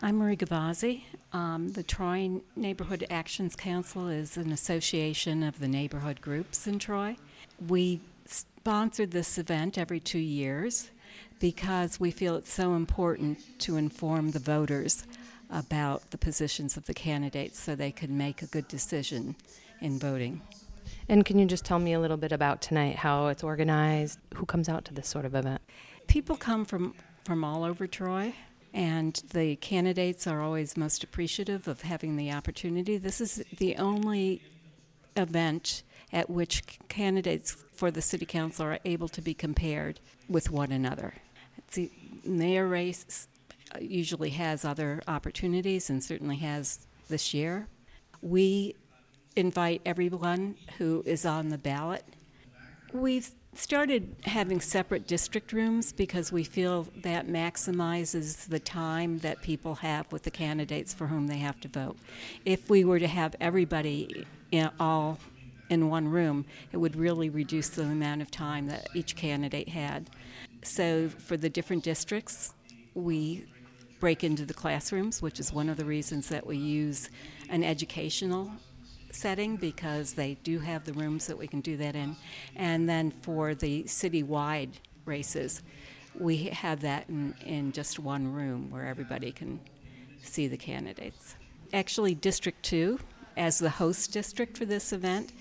I'm Marie Gavazzi. The Troy Neighborhood Actions Council is an association of the neighborhood groups in Troy. We sponsored this event every 2 years because we feel it's so important to inform the voters about the positions of the candidates so they can make a good decision in voting. And can you just tell me a little bit about tonight, how it's organized, who comes out to this sort of event? People come from all over Troy, and the candidates are always most appreciative of having the opportunity. This is the only event at which candidates for the city council are able to be compared with one another. The mayor race usually has other opportunities and certainly has this year. We invite everyone who is on the ballot. We've started having separate district rooms because we feel that maximizes the time that people have with the candidates for whom they have to vote. If we were to have everybody all in one room, it would really reduce the amount of time that each candidate had. So for the different districts, we break into the classrooms, which is one of the reasons that we use an educational setting, because they do have the rooms that we can do that in. And then for the citywide races, we have that in just one room where everybody can see the candidates. Actually, District 2, as the host district for this event,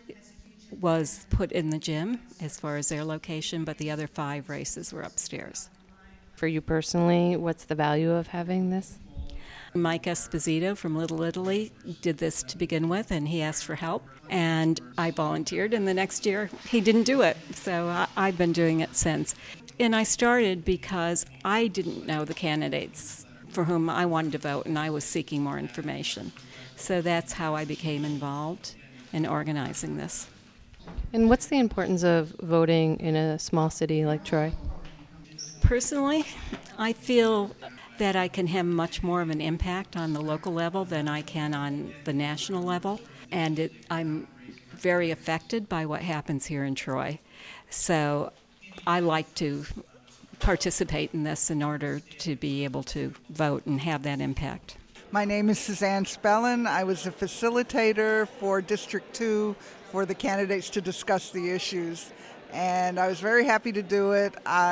was put in the gym as far as their location, but the other 5 races were upstairs. For you personally, what's the value of having this? Mike Esposito from Little Italy did this to begin with, and he asked for help, and I volunteered, and the next year he didn't do it, so I've been doing it since. And I started because I didn't know the candidates for whom I wanted to vote, and I was seeking more information. So that's how I became involved in organizing this. And what's the importance of voting in a small city like Troy? Personally, I feel that I can have much more of an impact on the local level than I can on the national level. And I'm very affected by what happens here in Troy. So I like to participate in this in order to be able to vote and have that impact. My name is Suzanne Spellin. I was a facilitator for District 2 for the candidates to discuss the issues. And I was very happy to do it.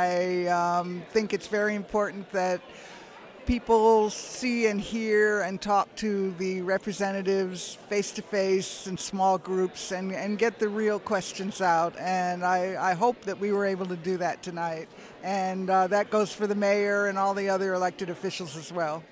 I think it's very important that people see and hear and talk to the representatives face-to-face in small groups and get the real questions out. And I hope that we were able to do that tonight. And that goes for the mayor and all the other elected officials as well.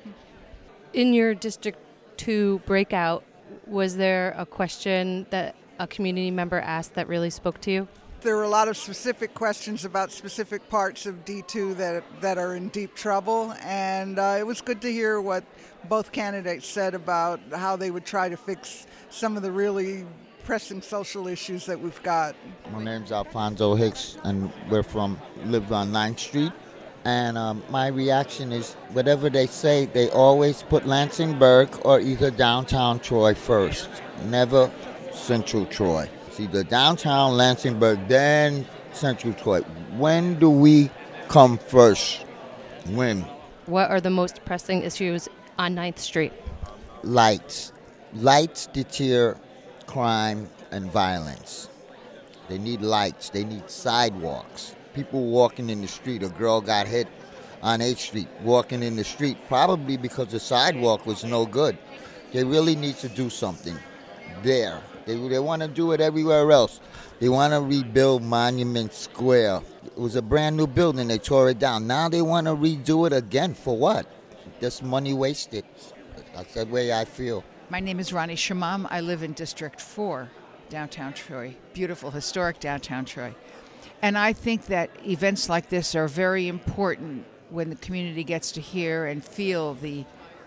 In your District 2 breakout, was there a question that a community member asked that really spoke to you? There were a lot of specific questions about specific parts of D2 that are in deep trouble, and it was good to hear what both candidates said about how they would try to fix some of the really pressing social issues that we've got. My name's Alfonso Hicks, and live on 9th Street. And my reaction is, whatever they say, they always put Lansingburgh or either downtown Troy first, never central Troy. It's either downtown Lansingburgh, then central Troy. When do we come first? When? What are the most pressing issues on 9th Street? Lights. Lights deter crime and violence. They need lights. They need sidewalks. People walking in the street. A girl got hit on 8th Street walking in the street, probably because the sidewalk was no good. They really need to do something there. They want to do it everywhere else. They want to rebuild Monument Square. It was a brand new building. They tore it down. Now they want to redo it again. For what? Just money wasted. That's the way I feel. My name is Ronnie Shamam. I live in District 4, downtown Troy. Beautiful, historic downtown Troy. And I think that events like this are very important when the community gets to hear and feel the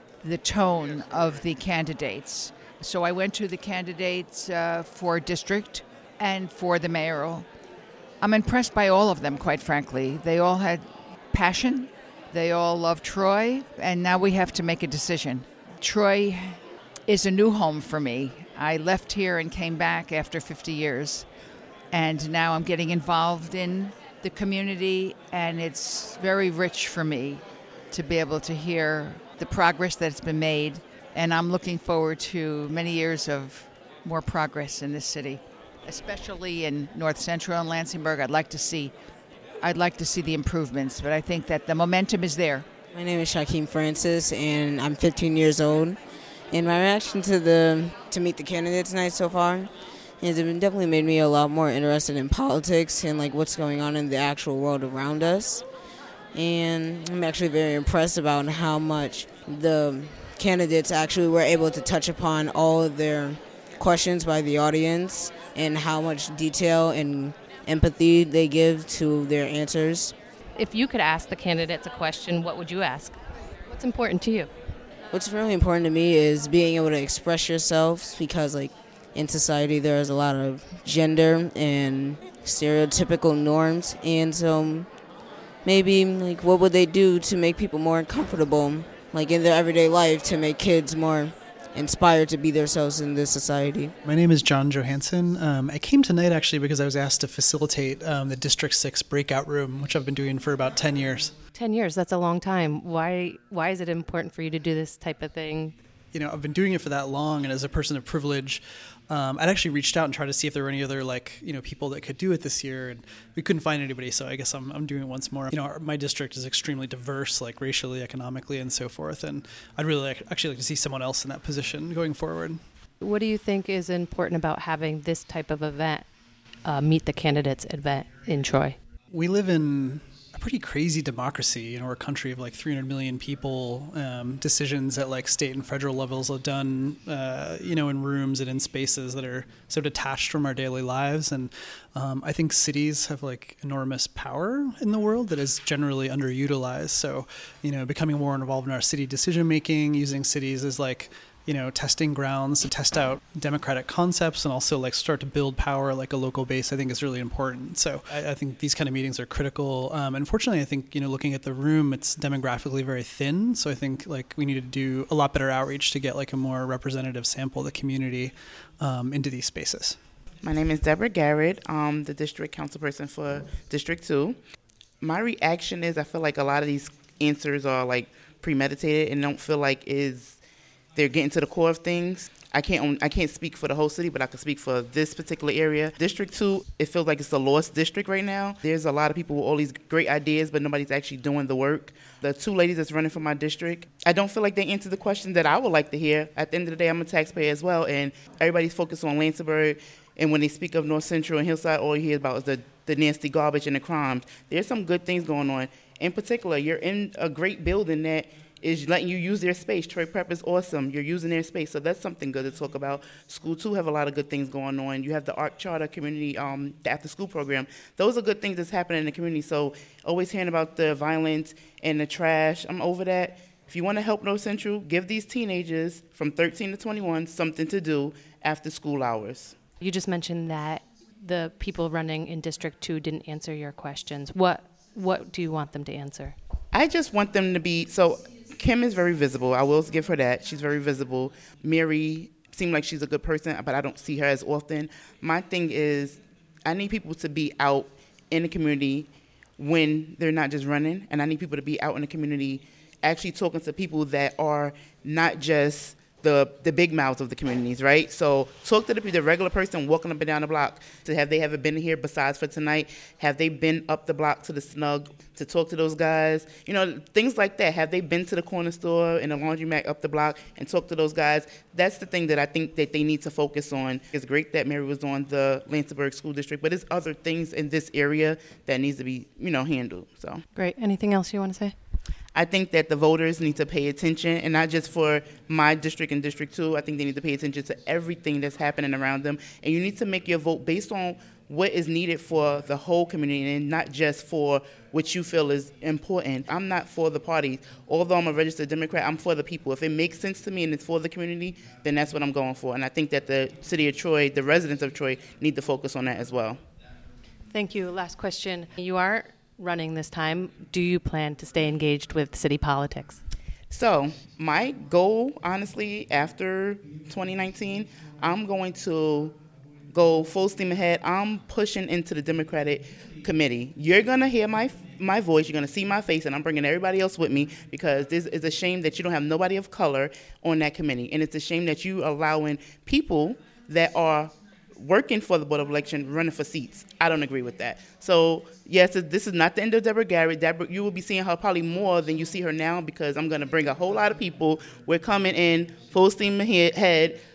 tone of the candidates. So I went to the candidates for district and for the mayoral. I'm impressed by all of them, quite frankly. They all had passion. They all love Troy. And now we have to make a decision. Troy is a new home for me. I left here and came back after 50 years. And now I'm getting involved in the community, and it's very rich for me to be able to hear the progress that's been made, and I'm looking forward to many years of more progress in this city, especially in North Central and Lansingburg. I'd like to see the improvements, but I think that the momentum is there. My name is Shaquem Francis, and I'm 15 years old. And my reaction to meet the candidates tonight so far is it definitely made me a lot more interested in politics and like what's going on in the actual world around us. And I'm actually very impressed about how much the candidates actually were able to touch upon all of their questions by the audience and how much detail and empathy they give to their answers. If you could ask the candidates a question, what would you ask? What's important to you? What's really important to me is being able to express yourselves because like in society there is a lot of gender and stereotypical norms, and so maybe like what would they do to make people more comfortable like in their everyday life to make kids more inspired to be themselves in this society. My name is John Johansson. I came tonight actually because I was asked to facilitate the District 6 breakout room, which I've been doing for about 10 years. 10 years, that's a long time. Why is it important for you to do this type of thing? You know, I've been doing it for that long, and as a person of privilege, I'd actually reached out and tried to see if there were any other people that could do it this year, and we couldn't find anybody. So I guess I'm doing it once more. You know, my district is extremely diverse, like racially, economically, and so forth. And I'd really actually like to see someone else in that position going forward. What do you think is important about having this type of event, Meet the Candidates event in Troy? We live in a pretty crazy democracy. You know, we're a country of like 300 million people. Decisions at like state and federal levels are done, in rooms and in spaces that are so detached from our daily lives. And I think cities have like enormous power in the world that is generally underutilized. So, becoming more involved in our city decision making, using cities as like testing grounds to test out democratic concepts and also like start to build power like a local base, I think is really important. So I think these kind of meetings are critical. Unfortunately, I think, looking at the room, it's demographically very thin. So I think like we need to do a lot better outreach to get like a more representative sample of the community into these spaces. My name is Deborah Garrett. I'm the district councilperson for District 2. My reaction is I feel like a lot of these answers are like premeditated and don't feel like they're getting to the core of things. I can't speak for the whole city, but I can speak for this particular area. District 2, it feels like it's a lost district right now. There's a lot of people with all these great ideas, but nobody's actually doing the work. The two ladies that's running for my district, I don't feel like they answer the questions that I would like to hear. At the end of the day, I'm a taxpayer as well, and everybody's focused on Lansingburg. And when they speak of North Central and Hillside, all you hear about is the nasty garbage and the crimes. There's some good things going on. In particular, you're in a great building that is letting you use their space. Troy Prep is awesome. You're using their space, so that's something good to talk about. School 2 have a lot of good things going on. You have the Art Charter community, the after-school program. Those are good things that's happening in the community, so always hearing about the violence and the trash, I'm over that. If you want to help North Central, give these teenagers from 13 to 21 something to do after school hours. You just mentioned that the people running in District 2 didn't answer your questions. What do you want them to answer? I just want them to be, so Kim is very visible. I will give her that. She's very visible. Mary seemed like she's a good person, but I don't see her as often. My thing is I need people to be out in the community when they're not just running, and I need people to be out in the community actually talking to people that are not just the big mouths of the communities, right? So talk to the regular person walking up and down the block. To have they ever been here besides for tonight? Have they been up the block to the Snug to talk to those guys? Things like that. Have they been to the corner store and the laundromat up the block and talk to those guys? That's the thing that I think that they need to focus on. It's great that Mary was on the Lansingburg School District, but there's other things in this area that needs to be, handled. So Great. Anything else you want to say? I think that the voters need to pay attention, and not just for my district and District 2. I think they need to pay attention to everything that's happening around them. And you need to make your vote based on what is needed for the whole community and not just for what you feel is important. I'm not for the party. Although I'm a registered Democrat, I'm for the people. If it makes sense to me and it's for the community, then that's what I'm going for. And I think that the city of Troy, the residents of Troy, need to focus on that as well. Thank you. Last question. You are running this time. Do you plan to stay engaged with city politics? So my goal, honestly, after 2019, I'm going to go full steam ahead. I'm pushing into the Democratic committee. You're going to hear my my voice, you're going to see my face, and I'm bringing everybody else with me, because this is a shame that you don't have nobody of color on that committee. And it's a shame that you allowing people that are working for the Board of Election running for seats. I don't agree with that. So, yes, this is not the end of Deborah Garrett. Deborah, you will be seeing her probably more than you see her now, because I'm going to bring a whole lot of people. We're coming in full steam ahead,